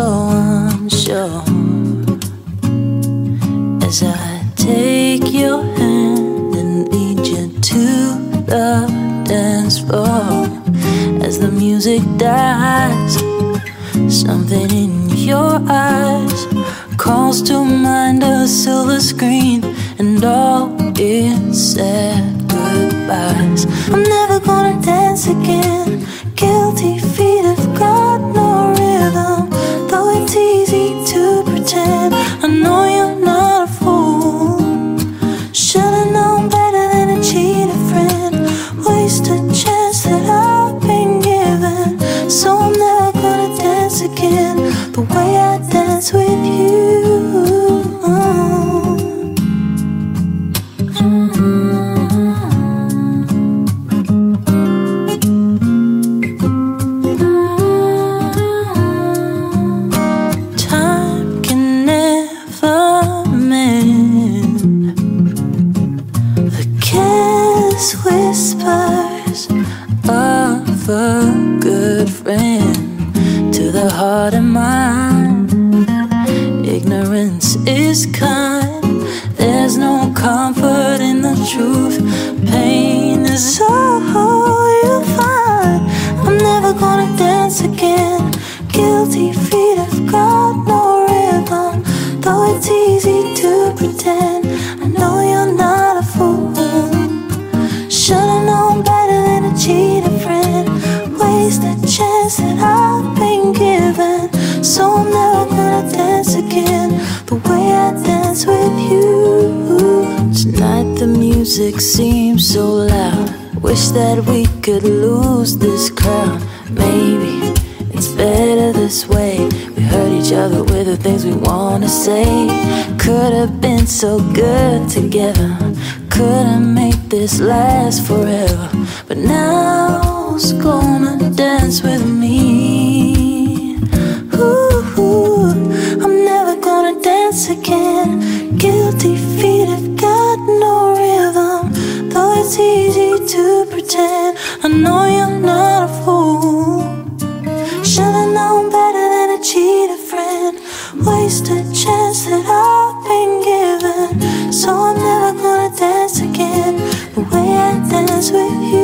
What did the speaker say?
unsure as I take your hand and lead you to the dance floor. As the music dies, something in your eyes calls to mind a silver screen and all its sad goodbyes. I'm never gonna dance again. Guilty feet have got no rhythm, though it's easy to pretend. I know you're not a fool. Should've known better than to cheat a friend, waste a chance that I've been given. So I'm never gonna dance again the way I dance with you. Time can never mend the careless whispers of a good friend to the heart and mind. Ignorance is kind. There's no comfort in the truth. Pain is all you'll find. I'm never gonna dance again. Guilty feet have got no rhythm, though it's easy to pretend. I know you're not a fool. Should've known better than to cheat a friend, waste a chance that I've been given. So I'm never gonna dance again the way I dance with you. Tonight the music seems so loud. Wish that we could lose this crowd. Maybe it's better this way. We hurt each other with the things we wanna say. Could have been so good together. Couldn't make this last forever. But now who's gonna dance with me? Ooh, I'm never gonna dance again. Guilty feet have got no rhythm, though it's easy to pretend. I know you're not a fool. Should've known better than to cheat a friend, waste a chance that I've been given. So I'm never gonna dance again the way I dance with you.